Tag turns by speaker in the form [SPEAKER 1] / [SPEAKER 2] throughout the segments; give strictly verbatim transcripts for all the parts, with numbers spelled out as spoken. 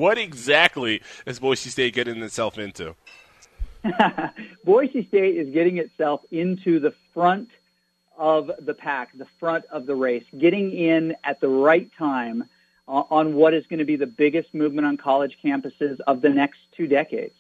[SPEAKER 1] What exactly is Boise State getting itself into?
[SPEAKER 2] Boise State is getting itself into the front of the pack, the front of the race, getting in at the right time uh, on what is going to be the biggest movement on college campuses of the next two decades.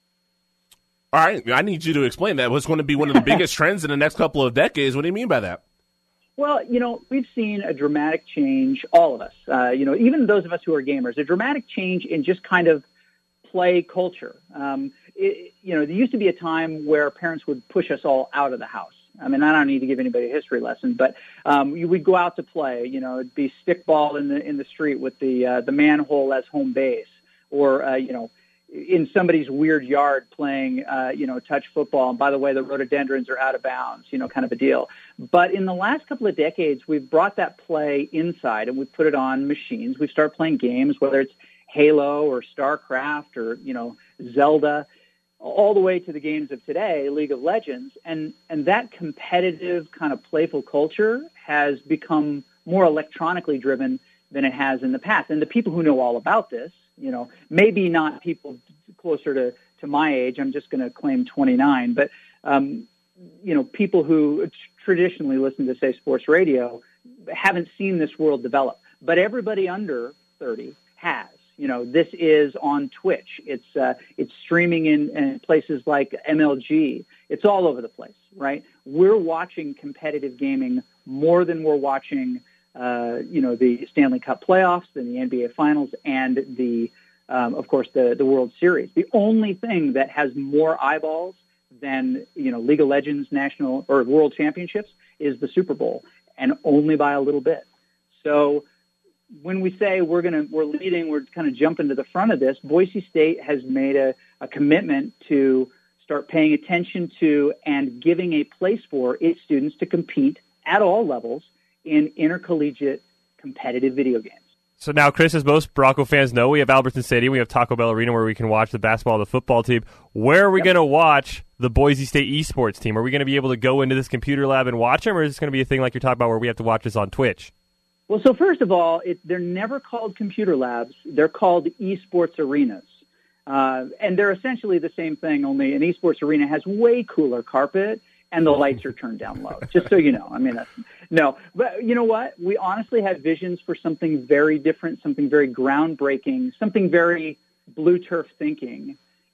[SPEAKER 1] All right, I need you to explain that. What's going to be one of the biggest trends in the next couple of decades? What do you mean by that?
[SPEAKER 2] Well, you know, we've seen a dramatic change, all of us, uh, you know, even those of us who are gamers, a dramatic change in just kind of play culture. Um, it, you know, there used to be a time where parents would push us all out of the house. I mean, I don't need to give anybody a history lesson, but um, we'd go out to play. You know, it'd be stickball in the in the street with the uh, the manhole as home base, or uh, you know, in somebody's weird yard playing, uh, you know, touch football. And by the way, the rhododendrons are out of bounds. You know, kind of a deal. But in the last couple of decades, we've brought that play inside and we've put it on machines. We start playing games, whether it's Halo or StarCraft or you know Zelda, all the way to the games of today, League of Legends, and, and that competitive kind of playful culture has become more electronically driven than it has in the past. And the people who know all about this, you know, maybe not people closer to, to my age, I'm just going to claim twenty-nine, but, um, you know, people who traditionally listen to, say, sports radio haven't seen this world develop. But everybody under thirty has. You know, this is on Twitch. It's uh, it's streaming in, in places like M L G. It's all over the place, right? We're watching competitive gaming more than we're watching, uh, you know, the Stanley Cup playoffs and the N B A Finals and the, um, of course, the the World Series. The only thing that has more eyeballs than you know League of Legends national or World Championships is the Super Bowl, and only by a little bit. So when we say we're going to, we're leading, we're kind of jumping to the front of this, Boise State has made a, a commitment to start paying attention to and giving a place for its students to compete at all levels in intercollegiate competitive video games.
[SPEAKER 3] So now, Chris, as most Bronco fans know, we have Albertson Stadium, we have Taco Bell Arena where we can watch the basketball and the football team. Where are we yep. going to watch the Boise State esports team? Are we going to be able to go into this computer lab and watch them, or is this going to be a thing like you're talking about where we have to watch this on Twitch?
[SPEAKER 2] Well, so first of all, it, they're never called computer labs. They're called esports arenas. Uh, and they're essentially the same thing, only an esports arena has way cooler carpet and the lights are turned down low, just so you know. I mean, that's, no. But you know what? We honestly had visions for something very different, something very groundbreaking, something very blue turf thinking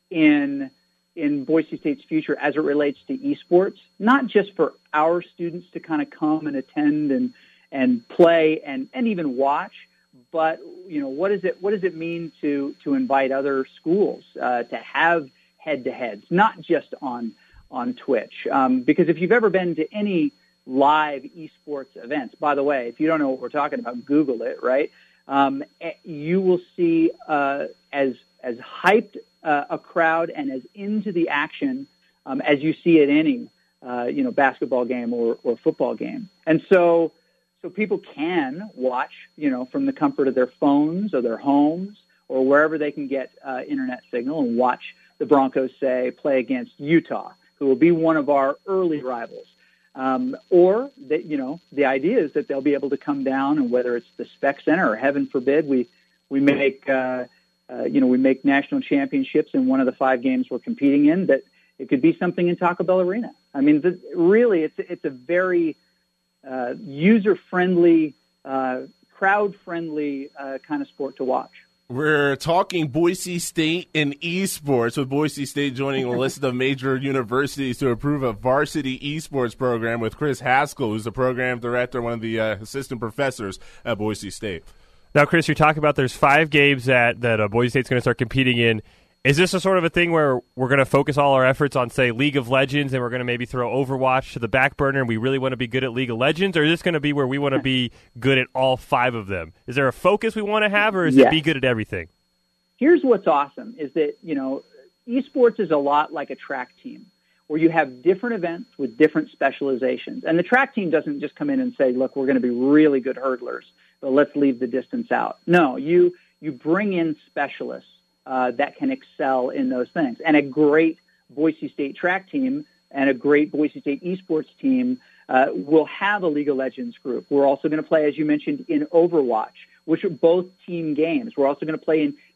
[SPEAKER 2] in in Boise State's future as it relates to esports, not just for our students to kind of come and attend and and play and, and even watch, but you know what is it? What does it mean to to invite other schools uh, to have head-to-heads, not just on on Twitch? Um, because if you've ever been to any live esports events, by the way, if you don't know what we're talking about, Google it. Right? Um, you will see uh, as as hyped uh, a crowd and as into the action um, as you see at any uh, you know basketball game or, or football game, and so. So people can watch, you know, from the comfort of their phones or their homes or wherever they can get uh, internet signal and watch the Broncos, say, play against Utah, who will be one of our early rivals. Um, or, that, you know, the idea is that they'll be able to come down and whether it's the Spec Center or heaven forbid, we, we make, uh, uh, you know, we make national championships in one of the five games we're competing in, that it could be something in Taco Bell Arena. I mean, the, really, it's it's a very Uh, user-friendly, uh, crowd-friendly uh, kind of sport to watch.
[SPEAKER 1] We're talking Boise State and esports, with Boise State joining a list of major universities to approve a varsity esports program with Chris Haskell, who's the program director, one of the uh, assistant professors at Boise State.
[SPEAKER 3] Now, Chris, you're talking about there's five games that, that uh, Boise State's going to start competing in. Is this a sort of a thing where we're going to focus all our efforts on, say, League of Legends, and we're going to maybe throw Overwatch to the back burner, and we really want to be good at League of Legends, or is this going to be where we want to be good at all five of them? Is there a focus we want to have, or is yes. it be good at everything?
[SPEAKER 2] Here's what's awesome is that, you know, esports is a lot like a track team, where you have different events with different specializations. And the track team doesn't just come in and say, look, we're going to be really good hurdlers, but let's leave the distance out. No, you you bring in specialists Uh, that can excel in those things. And a great Boise State track team and a great Boise State esports team uh, will have a League of Legends group. We're also going to play, as you mentioned, in Overwatch, which are both team games. We're also going to play in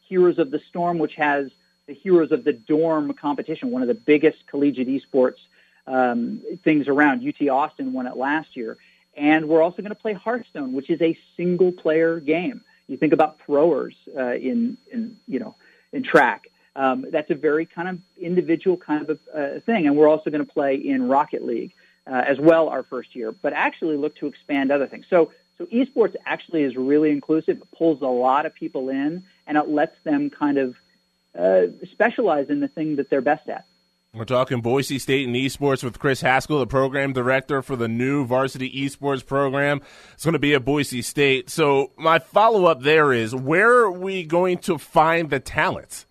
[SPEAKER 2] Heroes of the Storm, which has the Heroes of the Dorm competition, one of the biggest collegiate esports um, things around. U T Austin won it last year. And we're also going to play Hearthstone, which is a single-player game. You think about throwers uh, in, in, you know, in track. Um, that's a very kind of individual kind of a, uh, thing. And we're also going to play in Rocket League uh, as well our first year, but actually look to expand other things. So, so esports actually is really inclusive. It pulls a lot of people in, and it lets them kind of uh, specialize in the thing that they're best at.
[SPEAKER 1] We're talking Boise State and esports with Chris Haskell, the program director for the new varsity esports program. It's going to be at Boise State. So my follow-up there is, where are we going to find the talent?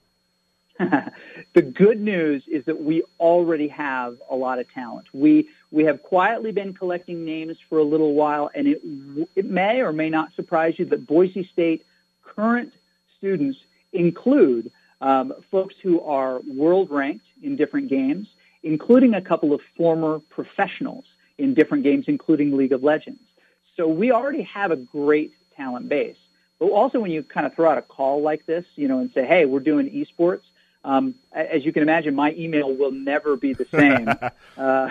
[SPEAKER 2] The good news is that we already have a lot of talent. We we have quietly been collecting names for a little while, and it it may or may not surprise you that Boise State current students include um, folks who are world ranked in different games, including a couple of former professionals in different games, including League of Legends. So we already have a great talent base. But also when you kind of throw out a call like this, you know, and say, hey, we're doing esports, Um, as you can imagine, my email will never be the same. uh, uh,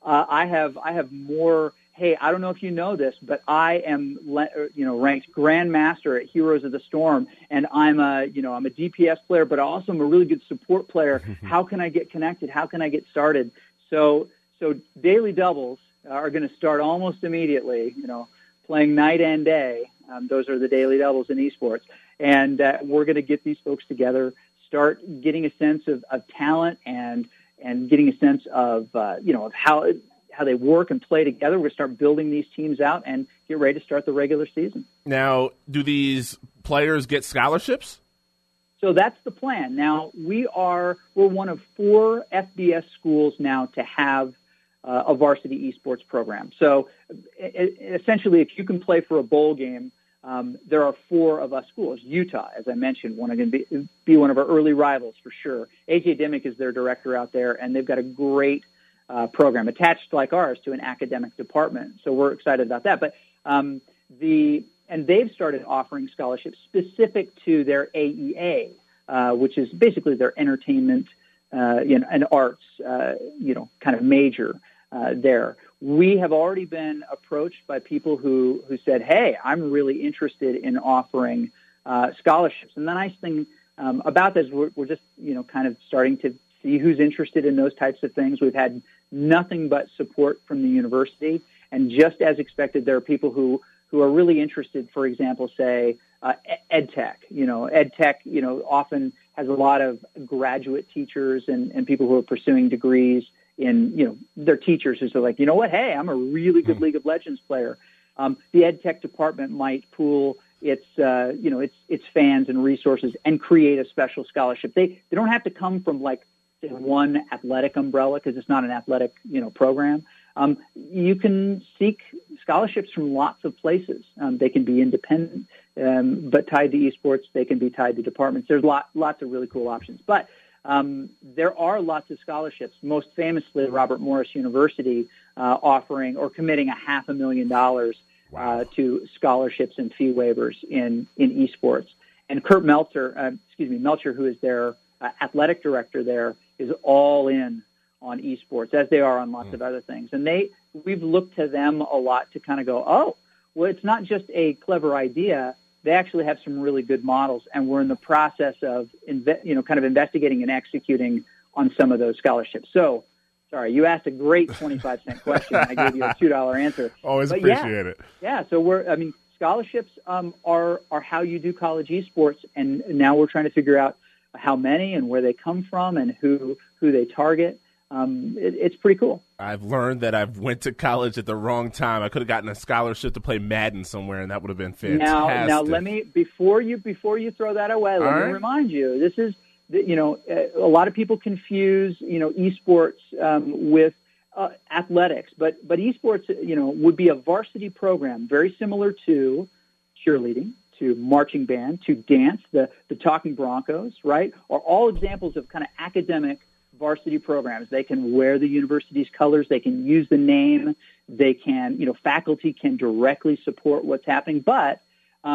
[SPEAKER 2] I have I have more. Hey, I don't know if you know this, but I am le- you know ranked Grandmaster at Heroes of the Storm, and I'm a you know I'm a D P S player, but also I'm a really good support player. How can I get connected? How can I get started? So so daily doubles are going to start almost immediately. You know, playing night and day. Um, those are the daily doubles in esports, and uh, we're going to get these folks together. Start getting a sense of, of talent and and getting a sense of uh, you know of how how they work and play together. We're going to start building these teams out and get ready to start the regular season.
[SPEAKER 1] Now, do these players get scholarships?
[SPEAKER 2] So that's the plan. Now we are we're one of four F B S schools now to have uh, a varsity esports program. So essentially, if you can play for a bowl game. Um, there are four of us schools. Utah, as I mentioned, one going to be, be one of our early rivals for sure. A J Dimick is their director out there, and they've got a great uh, program attached like ours to an academic department. So we're excited about that. But um, the and they've started offering scholarships specific to their A E A, uh, which is basically their entertainment uh, you know, and arts, uh, you know, kind of major uh, there. We have already been approached by people who, who said, hey, I'm really interested in offering uh, scholarships. And the nice thing um, about this, we're, we're just, you know, kind of starting to see who's interested in those types of things. We've had nothing but support from the university. And just as expected, there are people who, who are really interested, for example, say, uh, ed tech. You know, ed tech, you know, often has a lot of graduate teachers and, and people who are pursuing degrees in, you know, their teachers who are like, you know what, hey, I'm a really good League of Legends player. Um, the ed tech department might pool its, uh, you know, its its fans and resources and create a special scholarship. They they don't have to come from like say, one athletic umbrella because it's not an athletic, you know, program. Um, you can seek scholarships from lots of places. Um, they can be independent, um, but tied to esports. They can be tied to departments. There's lot, lots of really cool options. But um, there are lots of scholarships, most famously Robert Morris University uh, offering or committing a half a million dollars uh, to scholarships and fee waivers in, in esports. And Kurt Meltzer, uh, excuse me, Melcher, who is their uh, athletic director there, is all in on esports, as they are on lots mm. of other things. And they, we've looked to them a lot to kind of go, oh, well, it's not just a clever idea. They actually have some really good models, and we're in the process of, inve- you know, kind of investigating and executing on some of those scholarships. So, sorry, you asked a great twenty-five cent question. I gave you a two dollar answer.
[SPEAKER 1] Always
[SPEAKER 2] but
[SPEAKER 1] appreciate
[SPEAKER 2] yeah,
[SPEAKER 1] it.
[SPEAKER 2] Yeah, so we're, I mean, scholarships um, are, are how you do college esports, and now we're trying to figure out how many and where they come from and who, who they target. Um, it, it's pretty cool.
[SPEAKER 1] I've learned that I've went to college at the wrong time. I could have gotten a scholarship to play Madden somewhere, and that would have been fantastic.
[SPEAKER 2] Now, now let me before you before you throw that away. Let
[SPEAKER 1] All
[SPEAKER 2] me
[SPEAKER 1] right.
[SPEAKER 2] remind you. This is you know a lot of people confuse you know esports um, with uh, athletics, but but esports you know would be a varsity program very similar to cheerleading, to marching band, to dance. The the Talking Broncos, right, are all examples of kind of academic varsity programs. They can wear the university's colors. They can use the name. They can, you know, faculty can directly support what's happening. But um,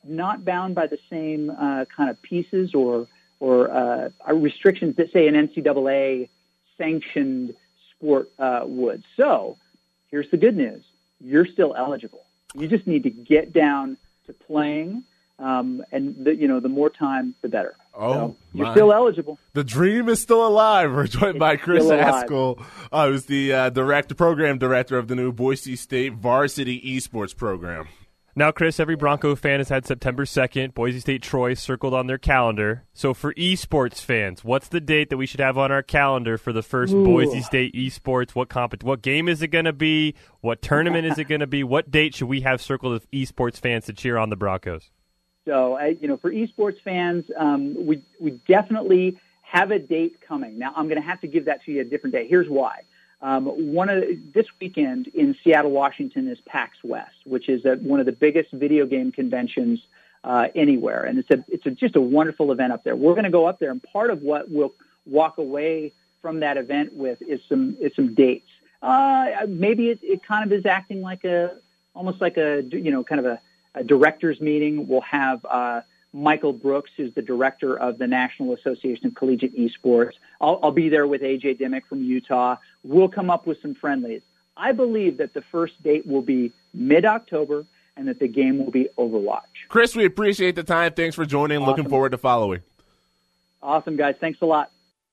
[SPEAKER 2] not bound by the same uh, kind of pieces or or uh, restrictions that, say, an N C double A sanctioned sport uh, would. So here's the good news. You're still eligible. You just need to get down to playing, um, and the, you know, the more time, the better.
[SPEAKER 1] Oh,
[SPEAKER 2] so you're
[SPEAKER 1] my.
[SPEAKER 2] still eligible.
[SPEAKER 1] The dream is still alive. We're joined
[SPEAKER 2] It's
[SPEAKER 1] by Chris
[SPEAKER 2] still alive.
[SPEAKER 1] Haskell, uh, who's the uh, director, program director of the new Boise State Varsity Esports program.
[SPEAKER 3] Now, Chris, every Bronco fan has had September second, Boise State Troy circled on their calendar. So for esports fans, what's the date that we should have on our calendar for the first
[SPEAKER 2] Ooh.
[SPEAKER 3] Boise State esports? What comp- What game is it going to be? What tournament is it going to be? What date should we have circled of esports fans to cheer on the Broncos?
[SPEAKER 2] So, uh, you know, for esports fans, um, we we definitely have a date coming. Now, I'm going to have to give that to you a different day. Here's why. Um, one of the, this weekend in Seattle, Washington, is PAX West, which is a, one of the biggest video game conventions uh, anywhere, and it's a it's a, just a wonderful event up there. We're going to go up there, and part of what we'll walk away from that event with is some is some dates. Uh, maybe it, it kind of is acting like a almost like a you know kind of a, a directors meeting. We'll have uh, Michael Brooks, who's the director of the National Association of Collegiate Esports. I'll, I'll be there with A J Dimmick from Utah. We'll come up with some friendlies. I believe that the first date will be mid-October and that the game will be Overwatch.
[SPEAKER 1] Chris, we appreciate the time. Thanks for joining.
[SPEAKER 2] Awesome.
[SPEAKER 1] Looking forward to following.
[SPEAKER 2] Awesome, guys. Thanks a lot.